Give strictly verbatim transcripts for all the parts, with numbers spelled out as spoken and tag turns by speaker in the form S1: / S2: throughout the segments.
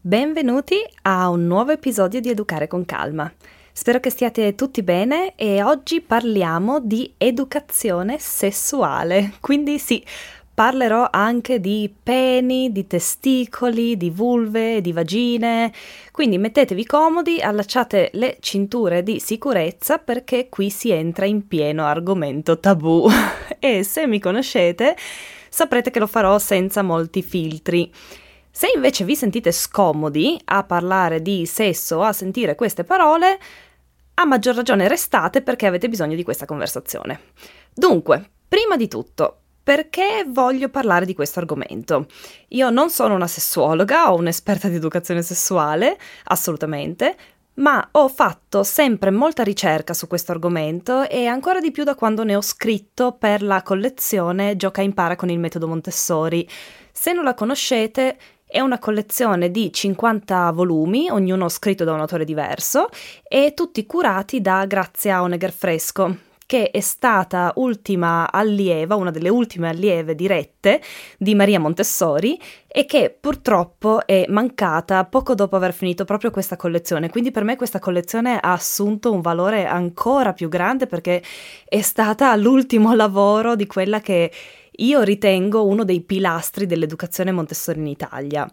S1: Benvenuti a un nuovo episodio di Educare con Calma. Spero che stiate tutti bene e oggi parliamo di educazione sessuale. Quindi sì, parlerò anche di peni, di testicoli, di vulve, di vagine. Quindi mettetevi comodi, allacciate le cinture di sicurezza perché qui si entra in pieno argomento tabù. E se mi conoscete, saprete che lo farò senza molti filtri. Se invece vi sentite scomodi a parlare di sesso o a sentire queste parole, a maggior ragione restate perché avete bisogno di questa conversazione. Dunque, prima di tutto, perché voglio parlare di questo argomento? Io non sono una sessuologa o un'esperta di educazione sessuale, assolutamente, ma ho fatto sempre molta ricerca su questo argomento e ancora di più da quando ne ho scritto per la collezione Gioca e impara con il metodo Montessori. Se non la conoscete, è una collezione di cinquanta volumi, ognuno scritto da un autore diverso, e tutti curati da Grazia Honegger Fresco, che è stata ultima allieva, una delle ultime allieve dirette di Maria Montessori e che purtroppo è mancata poco dopo aver finito proprio questa collezione. Quindi per me questa collezione ha assunto un valore ancora più grande perché è stata l'ultimo lavoro di quella che io ritengo uno dei pilastri dell'educazione Montessori in Italia.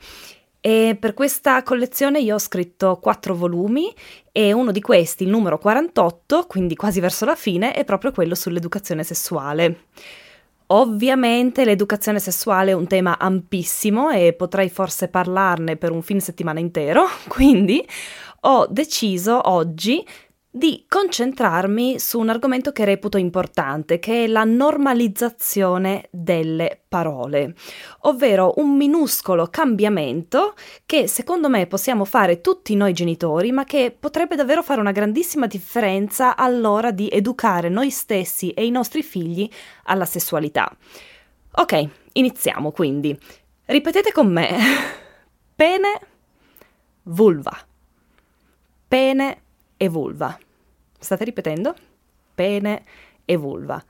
S1: E per questa collezione io ho scritto quattro volumi e uno di questi, il numero quarantotto, quindi quasi verso la fine, è proprio quello sull'educazione sessuale. Ovviamente l'educazione sessuale è un tema ampissimo e potrei forse parlarne per un fine settimana intero, quindi ho deciso oggi di concentrarmi su un argomento che reputo importante, che è la normalizzazione delle parole, ovvero un minuscolo cambiamento che secondo me possiamo fare tutti noi genitori, ma che potrebbe davvero fare una grandissima differenza all'ora di educare noi stessi e i nostri figli alla sessualità. Ok, iniziamo quindi. Ripetete con me. Pene, vulva. Pene e vulva. State ripetendo? Pene e vulva.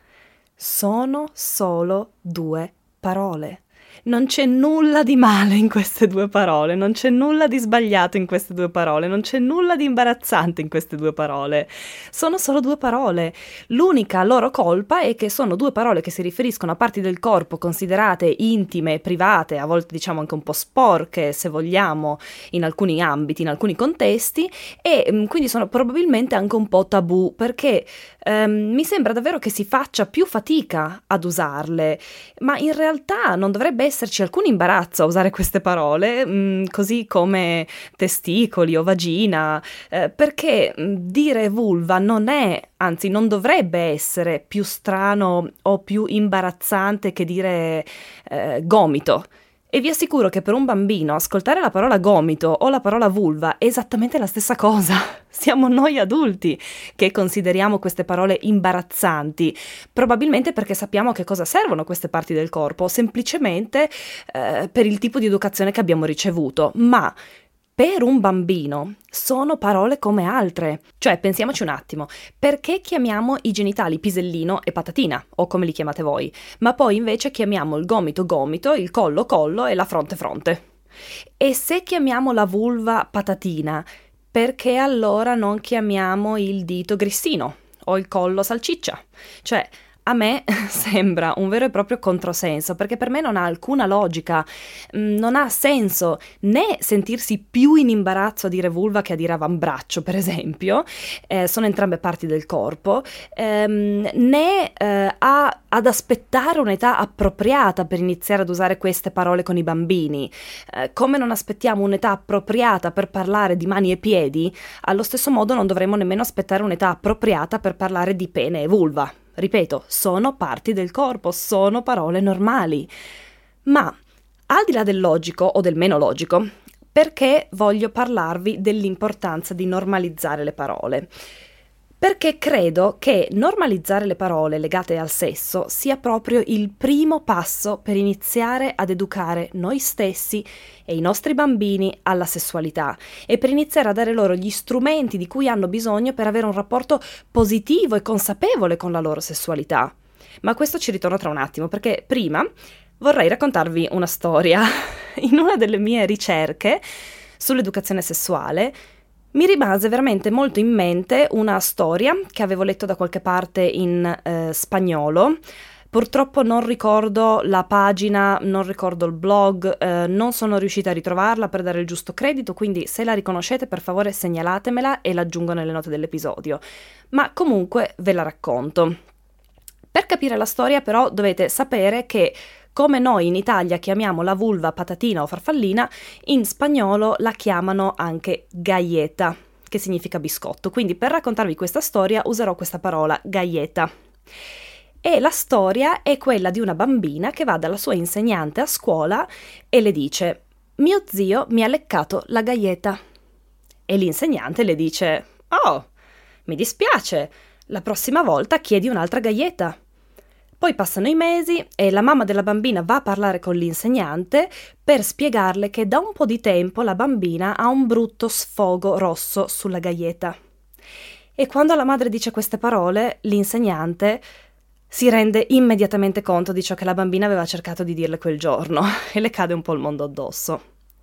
S1: Sono solo due parole. Non c'è nulla di male in queste due parole, non c'è nulla di sbagliato in queste due parole, non c'è nulla di imbarazzante in queste due parole. Sono solo due parole. L'unica loro colpa è che sono due parole che si riferiscono a parti del corpo considerate intime, private, a volte diciamo anche un po' sporche, se vogliamo, in alcuni ambiti, in alcuni contesti, e mh, quindi sono probabilmente anche un po' tabù, perché ehm, mi sembra davvero che si faccia più fatica ad usarle, ma in realtà non dovrebbe esserci alcun imbarazzo a usare queste parole, mh, così come testicoli o vagina, eh, perché mh, dire vulva non è, anzi non dovrebbe essere più strano o più imbarazzante che dire eh, gomito. E vi assicuro che per un bambino ascoltare la parola gomito o la parola vulva è esattamente la stessa cosa. Siamo noi adulti che consideriamo queste parole imbarazzanti, probabilmente perché sappiamo a che cosa servono queste parti del corpo, semplicemente eh, per il tipo di educazione che abbiamo ricevuto. Ma per un bambino sono parole come altre. Cioè, pensiamoci un attimo, perché chiamiamo i genitali pisellino e patatina, o come li chiamate voi, ma poi invece chiamiamo il gomito gomito, il collo collo e la fronte fronte? E se chiamiamo la vulva patatina, perché allora non chiamiamo il dito grissino o il collo salciccia? Cioè, a me sembra un vero e proprio controsenso, perché per me non ha alcuna logica, non ha senso né sentirsi più in imbarazzo a dire vulva che a dire avambraccio, per esempio, eh, sono entrambe parti del corpo, ehm, né eh, a, ad aspettare un'età appropriata per iniziare ad usare queste parole con i bambini. Eh, come non aspettiamo un'età appropriata per parlare di mani e piedi, allo stesso modo non dovremmo nemmeno aspettare un'età appropriata per parlare di pene e vulva. Ripeto, sono parti del corpo, sono parole normali. Ma, al di là del logico o del meno logico, perché voglio parlarvi dell'importanza di normalizzare le parole? Perché credo che normalizzare le parole legate al sesso sia proprio il primo passo per iniziare ad educare noi stessi e i nostri bambini alla sessualità e per iniziare a dare loro gli strumenti di cui hanno bisogno per avere un rapporto positivo e consapevole con la loro sessualità. Ma questo ci ritorno tra un attimo, perché prima vorrei raccontarvi una storia. In una delle mie ricerche sull'educazione sessuale, mi rimase veramente molto in mente una storia che avevo letto da qualche parte in eh, spagnolo. Purtroppo non ricordo la pagina, non ricordo il blog, eh, non sono riuscita a ritrovarla per dare il giusto credito, quindi se la riconoscete per favore segnalatemela e l'aggiungo nelle note dell'episodio. Ma comunque ve la racconto. Per capire la storia però dovete sapere che, come noi in Italia chiamiamo la vulva patatina o farfallina, in spagnolo la chiamano anche galleta, che significa biscotto. Quindi per raccontarvi questa storia userò questa parola, galleta. E la storia è quella di una bambina che va dalla sua insegnante a scuola e le dice: mio zio mi ha leccato la galleta. E l'insegnante le dice: oh, mi dispiace, la prossima volta chiedi un'altra galleta. Poi passano i mesi e la mamma della bambina va a parlare con l'insegnante per spiegarle che da un po' di tempo la bambina ha un brutto sfogo rosso sulla galleta. E quando la madre dice queste parole, l'insegnante si rende immediatamente conto di ciò che la bambina aveva cercato di dirle quel giorno e le cade un po' il mondo addosso.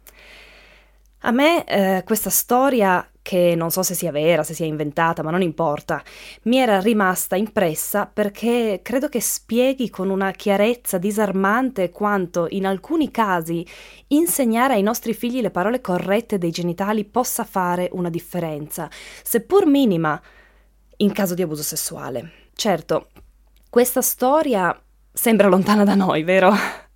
S1: A me eh, questa storia, che non so se sia vera, se sia inventata, ma non importa, mi era rimasta impressa perché credo che spieghi con una chiarezza disarmante quanto in alcuni casi insegnare ai nostri figli le parole corrette dei genitali possa fare una differenza, seppur minima, in caso di abuso sessuale. Certo, questa storia sembra lontana da noi, vero?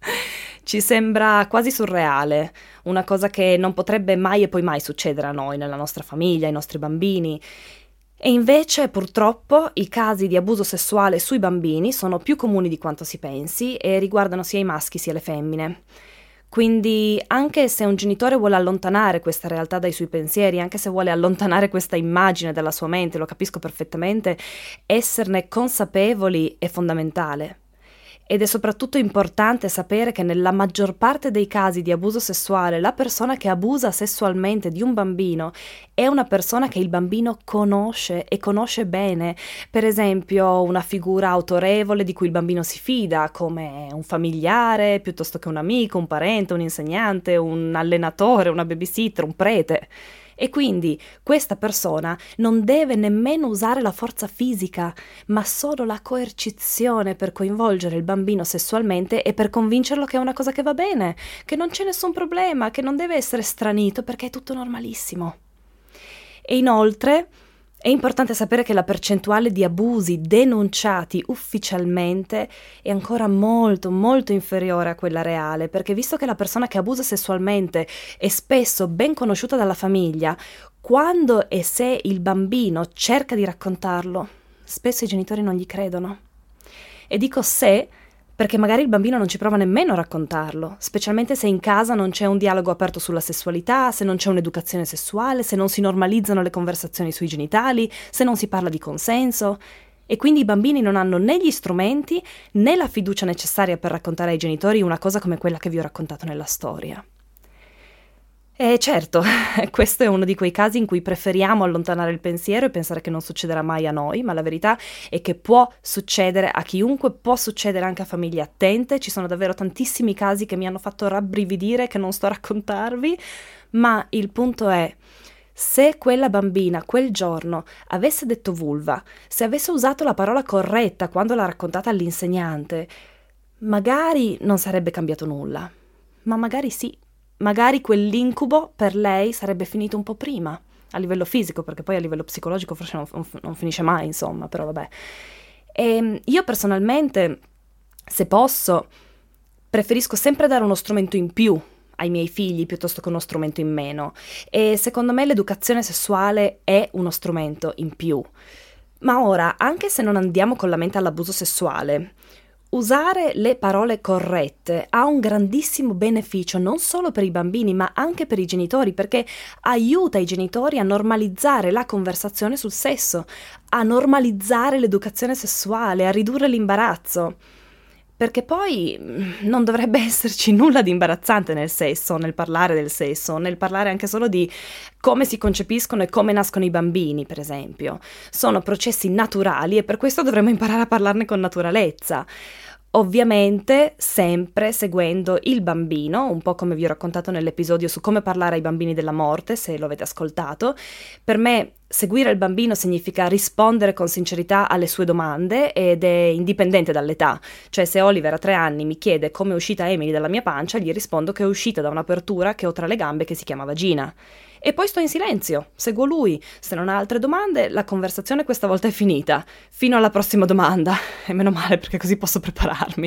S1: Ci sembra quasi surreale, una cosa che non potrebbe mai e poi mai succedere a noi, nella nostra famiglia, ai nostri bambini. E invece, purtroppo, i casi di abuso sessuale sui bambini sono più comuni di quanto si pensi e riguardano sia i maschi sia le femmine. Quindi, anche se un genitore vuole allontanare questa realtà dai suoi pensieri, anche se vuole allontanare questa immagine dalla sua mente, lo capisco perfettamente, esserne consapevoli è fondamentale. Ed è soprattutto importante sapere che nella maggior parte dei casi di abuso sessuale la persona che abusa sessualmente di un bambino è una persona che il bambino conosce e conosce bene, per esempio una figura autorevole di cui il bambino si fida, come un familiare, piuttosto che un amico, un parente, un insegnante, un allenatore, una babysitter, un prete. E quindi questa persona non deve nemmeno usare la forza fisica, ma solo la coercizione per coinvolgere il bambino sessualmente e per convincerlo che è una cosa che va bene, che non c'è nessun problema, che non deve essere stranito perché è tutto normalissimo. E inoltre è importante sapere che la percentuale di abusi denunciati ufficialmente è ancora molto, molto inferiore a quella reale, perché visto che la persona che abusa sessualmente è spesso ben conosciuta dalla famiglia, quando e se il bambino cerca di raccontarlo, spesso i genitori non gli credono. E dico se, perché magari il bambino non ci prova nemmeno a raccontarlo, specialmente se in casa non c'è un dialogo aperto sulla sessualità, se non c'è un'educazione sessuale, se non si normalizzano le conversazioni sui genitali, se non si parla di consenso. E quindi i bambini non hanno né gli strumenti né la fiducia necessaria per raccontare ai genitori una cosa come quella che vi ho raccontato nella storia. E certo, questo è uno di quei casi in cui preferiamo allontanare il pensiero e pensare che non succederà mai a noi, ma la verità è che può succedere a chiunque, può succedere anche a famiglie attente. Ci sono davvero tantissimi casi che mi hanno fatto rabbrividire, che non sto a raccontarvi, ma il punto è: se quella bambina quel giorno avesse detto vulva, se avesse usato la parola corretta quando l'ha raccontata all'insegnante, magari non sarebbe cambiato nulla, ma magari sì. Magari quell'incubo per lei sarebbe finito un po' prima, a livello fisico, perché poi a livello psicologico forse non, non finisce mai, insomma, però vabbè. E io personalmente, se posso, preferisco sempre dare uno strumento in più ai miei figli piuttosto che uno strumento in meno. E secondo me l'educazione sessuale è uno strumento in più. Ma ora, anche se non andiamo con la mente all'abuso sessuale, usare le parole corrette ha un grandissimo beneficio non solo per i bambini ma anche per i genitori, perché aiuta i genitori a normalizzare la conversazione sul sesso, a normalizzare l'educazione sessuale, a ridurre l'imbarazzo. Perché poi non dovrebbe esserci nulla di imbarazzante nel sesso, nel parlare del sesso, nel parlare anche solo di come si concepiscono e come nascono i bambini, per esempio. Sono processi naturali e per questo dovremmo imparare a parlarne con naturalezza. Ovviamente sempre seguendo il bambino, un po' come vi ho raccontato nell'episodio su come parlare ai bambini della morte, se lo avete ascoltato. Per me seguire il bambino significa rispondere con sincerità alle sue domande ed è indipendente dall'età. Cioè, se Oliver a tre anni mi chiede come è uscita Emily dalla mia pancia, gli rispondo che è uscita da un'apertura che ho tra le gambe che si chiama vagina. E poi sto in silenzio, seguo lui. Se non ha altre domande, la conversazione questa volta è finita. Fino alla prossima domanda. E meno male, perché così posso prepararmi.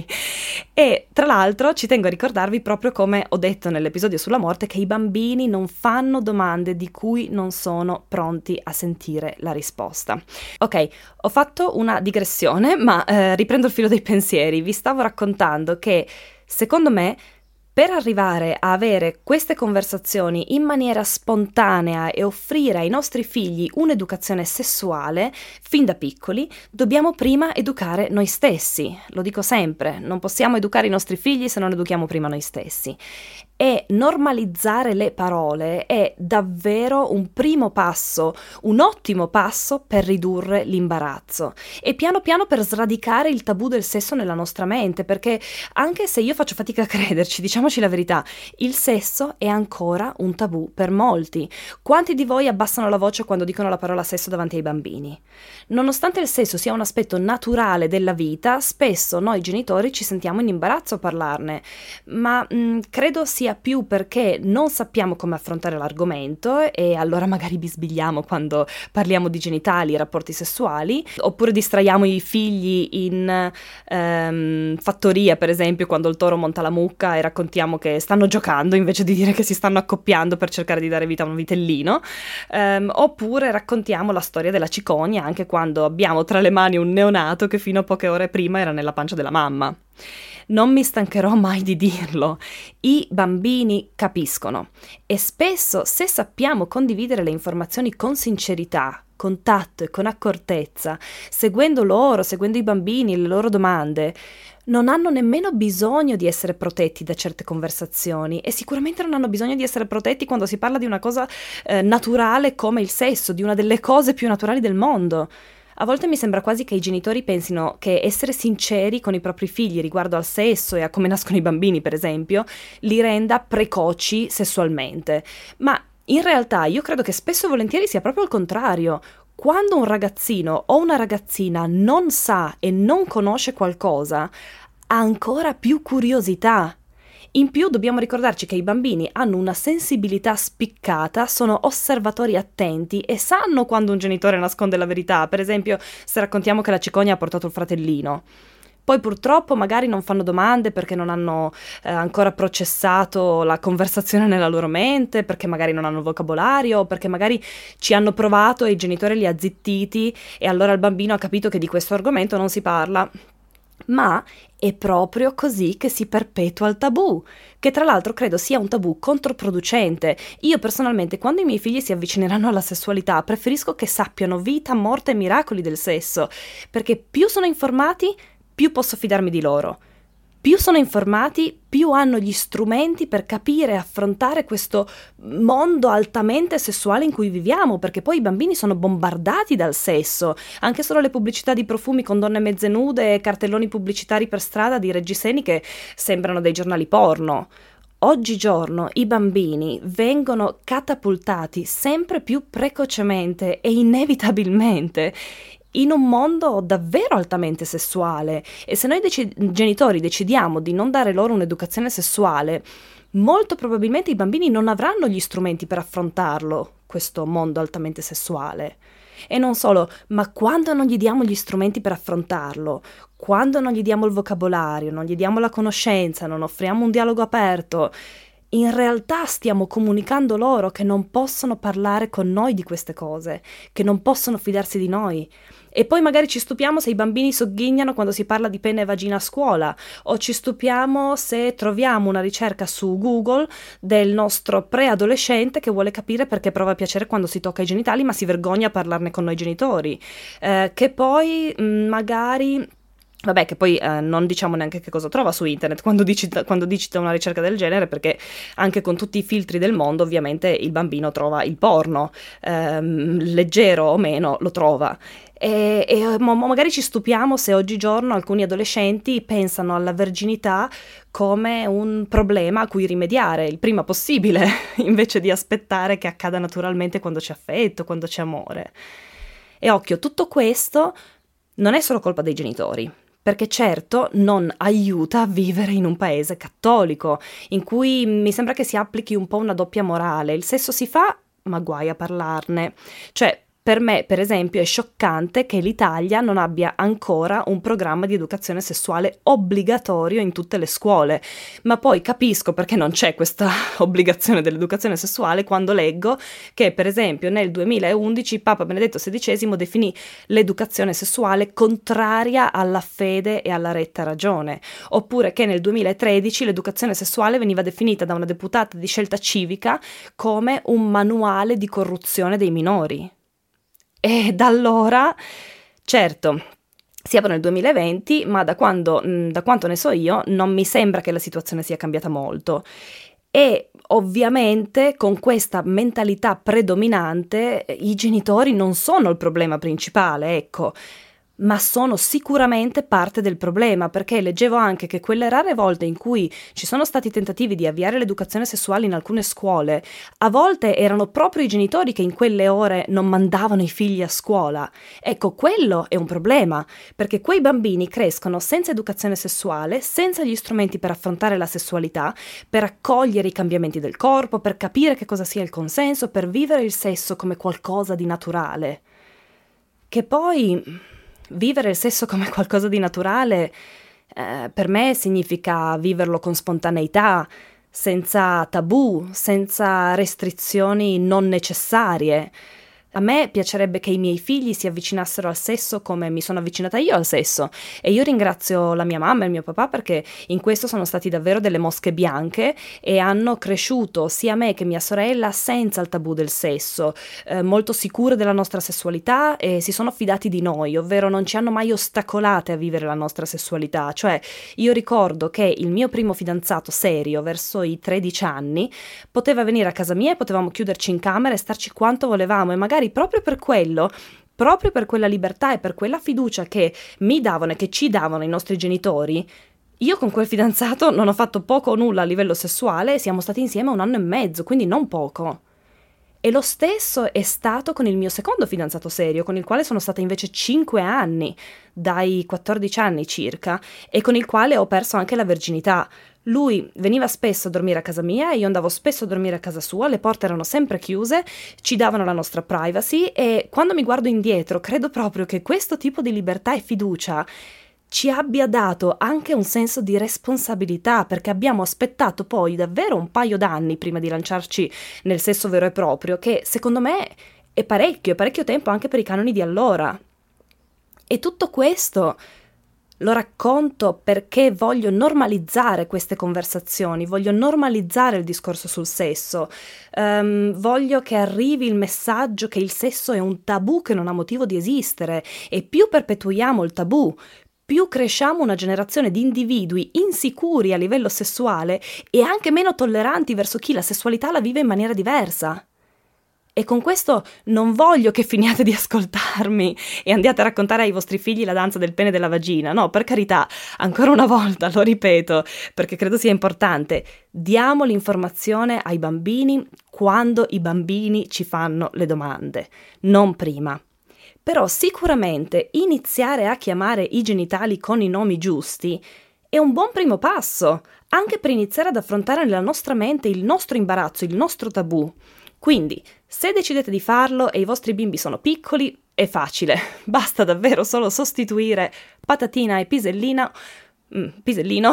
S1: E tra l'altro ci tengo a ricordarvi, proprio come ho detto nell'episodio sulla morte, che i bambini non fanno domande di cui non sono pronti a sentire la risposta. Ok, ho fatto una digressione, ma eh, riprendo il filo dei pensieri. Vi stavo raccontando che, secondo me, per arrivare a avere queste conversazioni in maniera spontanea e offrire ai nostri figli un'educazione sessuale fin da piccoli, dobbiamo prima educare noi stessi. Lo dico sempre, non possiamo educare i nostri figli se non educhiamo prima noi stessi. E normalizzare le parole è davvero un primo passo, un ottimo passo per ridurre l'imbarazzo e piano piano per sradicare il tabù del sesso nella nostra mente, perché anche se io faccio fatica a crederci, diciamoci la verità, il sesso è ancora un tabù per molti. Quanti di voi abbassano la voce quando dicono la parola sesso davanti ai bambini? Nonostante il sesso sia un aspetto naturale della vita, spesso noi genitori ci sentiamo in imbarazzo a parlarne, ma mh, credo sia più perché non sappiamo come affrontare l'argomento e allora magari bisbigliamo quando parliamo di genitali e rapporti sessuali, oppure distraiamo i figli in ehm, fattoria, per esempio, quando il toro monta la mucca e raccontiamo che stanno giocando invece di dire che si stanno accoppiando per cercare di dare vita a un vitellino, ehm, oppure raccontiamo la storia della cicogna anche quando abbiamo tra le mani un neonato che fino a poche ore prima era nella pancia della mamma. Non mi stancherò mai di dirlo, i bambini capiscono e spesso, se sappiamo condividere le informazioni con sincerità, con tatto e con accortezza, seguendo loro, seguendo i bambini e le loro domande, non hanno nemmeno bisogno di essere protetti da certe conversazioni e sicuramente non hanno bisogno di essere protetti quando si parla di una cosa eh, naturale come il sesso, di una delle cose più naturali del mondo. A volte mi sembra quasi che i genitori pensino che essere sinceri con i propri figli riguardo al sesso e a come nascono i bambini, per esempio, li renda precoci sessualmente. Ma in realtà io credo che spesso e volentieri sia proprio il contrario. Quando un ragazzino o una ragazzina non sa e non conosce qualcosa, ha ancora più curiosità. In più dobbiamo ricordarci che i bambini hanno una sensibilità spiccata, sono osservatori attenti e sanno quando un genitore nasconde la verità. Per esempio, se raccontiamo che la cicogna ha portato il fratellino. Poi purtroppo magari non fanno domande perché non hanno eh, ancora processato la conversazione nella loro mente, perché magari non hanno vocabolario, perché magari ci hanno provato e il genitore li ha zittiti e allora il bambino ha capito che di questo argomento non si parla. Ma è proprio così che si perpetua il tabù, che tra l'altro credo sia un tabù controproducente. Io personalmente, quando i miei figli si avvicineranno alla sessualità, preferisco che sappiano vita, morte e miracoli del sesso, perché più sono informati, più posso fidarmi di loro. Più sono informati, più hanno gli strumenti per capire e affrontare questo mondo altamente sessuale in cui viviamo, perché poi i bambini sono bombardati dal sesso. Anche solo le pubblicità di profumi con donne mezze nude e cartelloni pubblicitari per strada di reggiseni che sembrano dei giornali porno. Oggigiorno i bambini vengono catapultati sempre più precocemente e inevitabilmente in un mondo davvero altamente sessuale, e se noi dec- genitori decidiamo di non dare loro un'educazione sessuale, molto probabilmente i bambini non avranno gli strumenti per affrontarlo, questo mondo altamente sessuale. E non solo, ma quando non gli diamo gli strumenti per affrontarlo, quando non gli diamo il vocabolario, non gli diamo la conoscenza, non offriamo un dialogo aperto, in realtà stiamo comunicando loro che non possono parlare con noi di queste cose, che non possono fidarsi di noi. E poi magari ci stupiamo se i bambini sogghignano quando si parla di pene e vagina a scuola, o ci stupiamo se troviamo una ricerca su Google del nostro preadolescente che vuole capire perché prova piacere quando si tocca i genitali ma si vergogna a parlarne con noi genitori, eh, che poi mh, magari Vabbè, che poi eh, non diciamo neanche che cosa trova su internet quando digita, quando digita una ricerca del genere, perché anche con tutti i filtri del mondo ovviamente il bambino trova il porno, ehm, leggero o meno lo trova. E, e mo, magari ci stupiamo se oggigiorno alcuni adolescenti pensano alla verginità come un problema a cui rimediare il prima possibile, invece di aspettare che accada naturalmente quando c'è affetto, quando c'è amore. E occhio, tutto questo non è solo colpa dei genitori, perché certo non aiuta a vivere in un paese cattolico, in cui mi sembra che si applichi un po' una doppia morale. Il sesso si fa, ma guai a parlarne. Cioè, per me, per esempio, è scioccante che l'Italia non abbia ancora un programma di educazione sessuale obbligatorio in tutte le scuole, ma poi capisco perché non c'è questa obbligazione dell'educazione sessuale quando leggo che, per esempio, nel duemilaundici Papa Benedetto sedicesimo definì l'educazione sessuale contraria alla fede e alla retta ragione, oppure che nel duemilatredici l'educazione sessuale veniva definita da una deputata di Scelta Civica come un manuale di corruzione dei minori. E da allora, certo, siamo nel duemilaventi, ma da quando, da quanto ne so io, non mi sembra che la situazione sia cambiata molto. E ovviamente con questa mentalità predominante i genitori non sono il problema principale, ecco, ma sono sicuramente parte del problema, perché leggevo anche che quelle rare volte in cui ci sono stati tentativi di avviare l'educazione sessuale in alcune scuole, a volte erano proprio i genitori che in quelle ore non mandavano i figli a scuola. Ecco, quello è un problema, perché quei bambini crescono senza educazione sessuale, senza gli strumenti per affrontare la sessualità, per accogliere i cambiamenti del corpo, per capire che cosa sia il consenso, per vivere il sesso come qualcosa di naturale. Che poi vivere il sesso come qualcosa di naturale eh, per me significa viverlo con spontaneità, senza tabù, senza restrizioni non necessarie. A me piacerebbe che i miei figli si avvicinassero al sesso come mi sono avvicinata io al sesso, e io ringrazio la mia mamma e il mio papà perché in questo sono stati davvero delle mosche bianche e hanno cresciuto sia me che mia sorella senza il tabù del sesso, eh, molto sicure della nostra sessualità, e si sono fidati di noi, ovvero non ci hanno mai ostacolate a vivere la nostra sessualità. Cioè, io ricordo che il mio primo fidanzato serio verso i tredici anni poteva venire a casa mia e potevamo chiuderci in camera e starci quanto volevamo, e magari proprio per quello, proprio per quella libertà e per quella fiducia che mi davano e che ci davano i nostri genitori, io con quel fidanzato non ho fatto poco o nulla a livello sessuale e siamo stati insieme un anno e mezzo, quindi non poco. E lo stesso è stato con il mio secondo fidanzato serio, con il quale sono stata invece cinque anni, dai quattordici anni circa, e con il quale ho perso anche la verginità. Lui veniva spesso a dormire a casa mia, io andavo spesso a dormire a casa sua, le porte erano sempre chiuse, ci davano la nostra privacy, e quando mi guardo indietro credo proprio che questo tipo di libertà e fiducia ci abbia dato anche un senso di responsabilità, perché abbiamo aspettato poi davvero un paio d'anni prima di lanciarci nel sesso vero e proprio, che secondo me è parecchio, è parecchio tempo anche per i canoni di allora. E tutto questo lo racconto perché voglio normalizzare queste conversazioni, voglio normalizzare il discorso sul sesso, um, voglio che arrivi il messaggio che il sesso è un tabù che non ha motivo di esistere, e più perpetuiamo il tabù, più cresciamo una generazione di individui insicuri a livello sessuale e anche meno tolleranti verso chi la sessualità la vive in maniera diversa. E con questo non voglio che finiate di ascoltarmi e andiate a raccontare ai vostri figli la danza del pene e della vagina. No, per carità, ancora una volta, lo ripeto, perché credo sia importante, diamo l'informazione ai bambini quando i bambini ci fanno le domande, non prima. Però sicuramente iniziare a chiamare i genitali con i nomi giusti è un buon primo passo, anche per iniziare ad affrontare nella nostra mente il nostro imbarazzo, il nostro tabù. Quindi, se decidete di farlo e i vostri bimbi sono piccoli, è facile. Basta davvero solo sostituire patatina e pisellina, mm, pisellino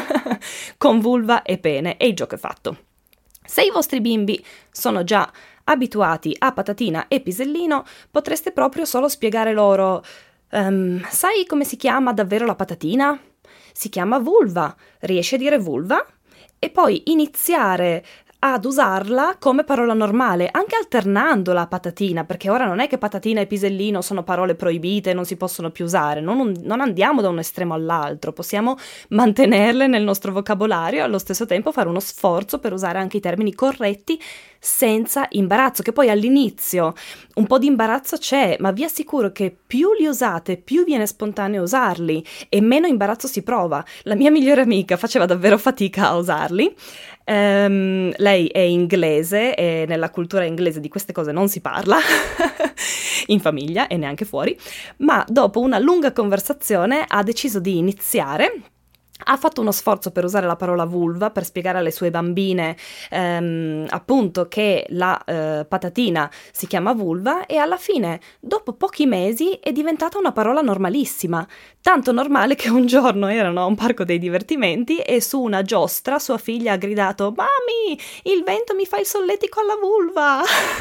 S1: con vulva e pene e il gioco è fatto. Se i vostri bimbi sono già abituati a patatina e pisellino, potreste proprio solo spiegare loro um, sai come si chiama davvero la patatina? Si chiama vulva. Riesci a dire vulva? E poi iniziare ad usarla come parola normale, anche alternandola a patatina, perché ora non è che patatina e pisellino sono parole proibite e non si possono più usare, non, non andiamo da un estremo all'altro, possiamo mantenerle nel nostro vocabolario e allo stesso tempo fare uno sforzo per usare anche i termini corretti senza imbarazzo, che poi all'inizio un po' di imbarazzo c'è, ma vi assicuro che più li usate, più viene spontaneo usarli e meno imbarazzo si prova. La mia migliore amica faceva davvero fatica a usarli. Um, lei è inglese e nella cultura inglese di queste cose non si parla in famiglia e neanche fuori, ma dopo una lunga conversazione ha deciso di iniziare. Ha fatto uno sforzo per usare la parola vulva, per spiegare alle sue bambine ehm, appunto che la eh, patatina si chiama vulva, e alla fine, dopo pochi mesi, è diventata una parola normalissima. Tanto normale che un giorno erano a un parco dei divertimenti e su una giostra sua figlia ha gridato: «Mami, il vento mi fa il solletico alla vulva!»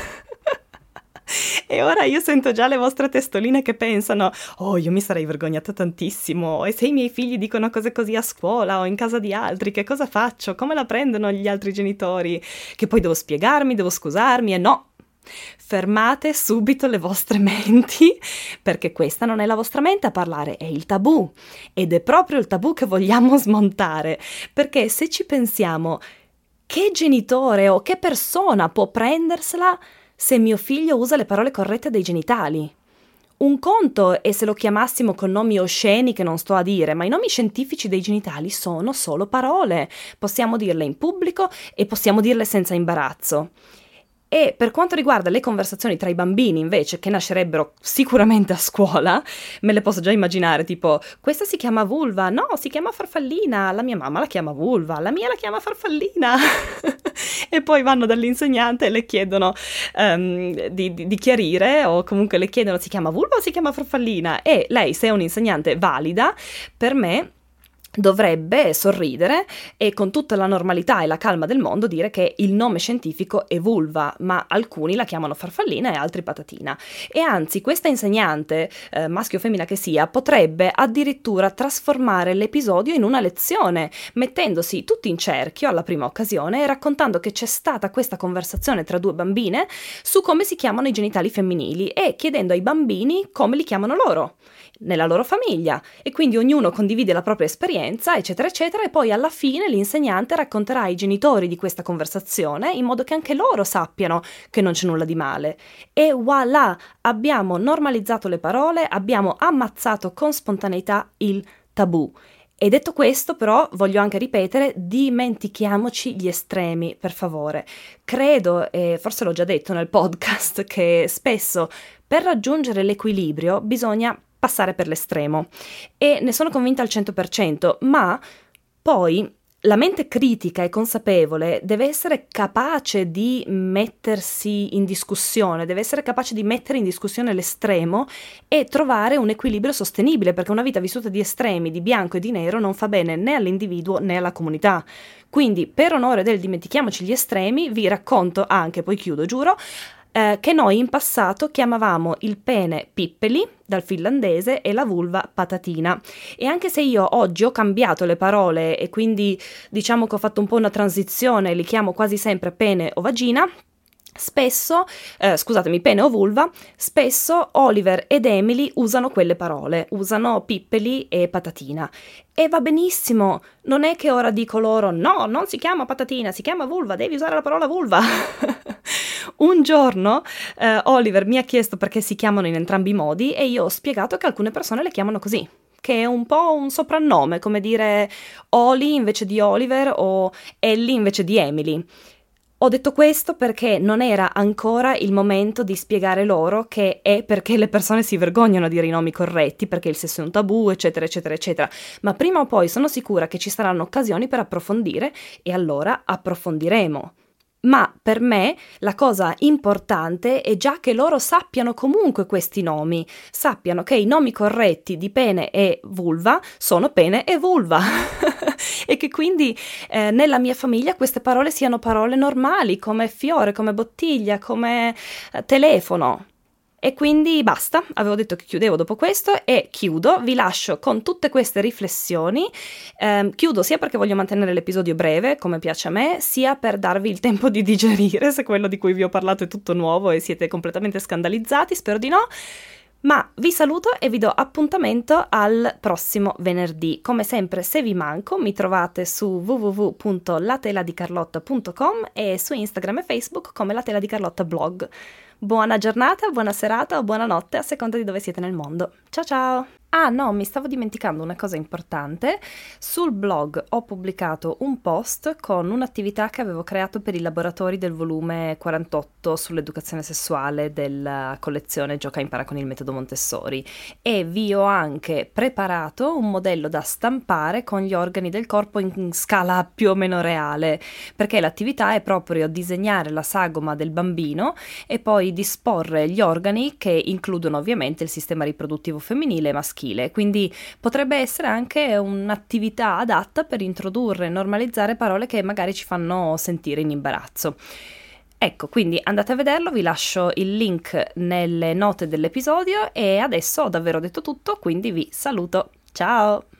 S1: E ora io sento già le vostre testoline che pensano: «Oh, io mi sarei vergognata tantissimo, e se i miei figli dicono cose così a scuola o in casa di altri, che cosa faccio? Come la prendono gli altri genitori? Che poi devo spiegarmi, devo scusarmi?» E no! Fermate subito le vostre menti, perché questa non è la vostra mente a parlare, è il tabù. Ed è proprio il tabù che vogliamo smontare, perché se ci pensiamo, che genitore o che persona può prendersela se mio figlio usa le parole corrette dei genitali? Un conto è se lo chiamassimo con nomi osceni che non sto a dire, ma i nomi scientifici dei genitali sono solo parole. Possiamo dirle in pubblico e possiamo dirle senza imbarazzo. E per quanto riguarda le conversazioni tra i bambini, invece, che nascerebbero sicuramente a scuola, me le posso già immaginare, tipo: «Questa si chiama vulva, no, si chiama farfallina, la mia mamma la chiama vulva, la mia la chiama farfallina». E poi vanno dall'insegnante e le chiedono um, di, di, di chiarire, o comunque le chiedono: «Si chiama vulva o si chiama farfallina?» E lei, se è un'insegnante valida, per me dovrebbe sorridere e con tutta la normalità e la calma del mondo dire che il nome scientifico è vulva, ma alcuni la chiamano farfallina e altri patatina. E anzi, questa insegnante, eh, maschio o femmina che sia, potrebbe addirittura trasformare l'episodio in una lezione, mettendosi tutti in cerchio alla prima occasione e raccontando che c'è stata questa conversazione tra due bambine su come si chiamano i genitali femminili e chiedendo ai bambini come li chiamano loro nella loro famiglia, e quindi ognuno condivide la propria esperienza, eccetera eccetera, e poi alla fine l'insegnante racconterà ai genitori di questa conversazione in modo che anche loro sappiano che non c'è nulla di male. E voilà, abbiamo normalizzato le parole, abbiamo ammazzato con spontaneità il tabù. E detto questo, però, voglio anche ripetere: dimentichiamoci gli estremi, per favore. Credo, e forse l'ho già detto nel podcast, che spesso per raggiungere l'equilibrio bisogna passare per l'estremo, e ne sono convinta al cento per cento, ma poi la mente critica e consapevole deve essere capace di mettersi in discussione, deve essere capace di mettere in discussione l'estremo e trovare un equilibrio sostenibile, perché una vita vissuta di estremi, di bianco e di nero, non fa bene né all'individuo né alla comunità. Quindi, per onore del dimentichiamoci gli estremi, vi racconto anche, poi chiudo, giuro, Eh, che noi in passato chiamavamo il pene pippeli, dal finlandese, e la vulva patatina. E anche se io oggi ho cambiato le parole e quindi diciamo che ho fatto un po' una transizione, li chiamo quasi sempre pene o vagina, spesso, eh, scusatemi, pene o vulva, spesso Oliver ed Emily usano quelle parole, usano pippeli e patatina. E va benissimo, non è che ora dico loro: «No, non si chiama patatina, si chiama vulva, devi usare la parola vulva». Un giorno eh, Oliver mi ha chiesto perché si chiamano in entrambi i modi e io ho spiegato che alcune persone le chiamano così, che è un po' un soprannome, come dire Oli invece di Oliver o Ellie invece di Emily. Ho detto questo perché non era ancora il momento di spiegare loro che è perché le persone si vergognano a dire i nomi corretti, perché il sesso è un tabù, eccetera, eccetera, eccetera. Ma prima o poi sono sicura che ci saranno occasioni per approfondire e allora approfondiremo. Ma per me la cosa importante è già che loro sappiano comunque questi nomi, sappiano che i nomi corretti di pene e vulva sono pene e vulva e che quindi eh, nella mia famiglia queste parole siano parole normali, come fiore, come bottiglia, come eh, telefono. E quindi basta, avevo detto che chiudevo dopo questo e chiudo, vi lascio con tutte queste riflessioni, eh, chiudo sia perché voglio mantenere l'episodio breve, come piace a me, sia per darvi il tempo di digerire se quello di cui vi ho parlato è tutto nuovo e siete completamente scandalizzati, spero di no. Ma vi saluto e vi do appuntamento al prossimo venerdì. Come sempre, se vi manco, mi trovate su w w w punto la tela di carlotta punto com e su Instagram e Facebook come La Tela di Carlotta blog. Buona giornata, buona serata o buonanotte a seconda di dove siete nel mondo. Ciao ciao! Ah no, mi stavo dimenticando una cosa importante. Sul blog ho pubblicato un post con un'attività che avevo creato per i laboratori del volume quarantotto sull'educazione sessuale della collezione Gioca e impara con il metodo Montessori e vi ho anche preparato un modello da stampare con gli organi del corpo in scala più o meno reale, perché l'attività è proprio disegnare la sagoma del bambino e poi disporre gli organi che includono ovviamente il sistema riproduttivo femminile e maschile. Quindi potrebbe essere anche un'attività adatta per introdurre e normalizzare parole che magari ci fanno sentire in imbarazzo. Ecco, quindi andate a vederlo, vi lascio il link nelle note dell'episodio e adesso ho davvero detto tutto, quindi vi saluto. Ciao!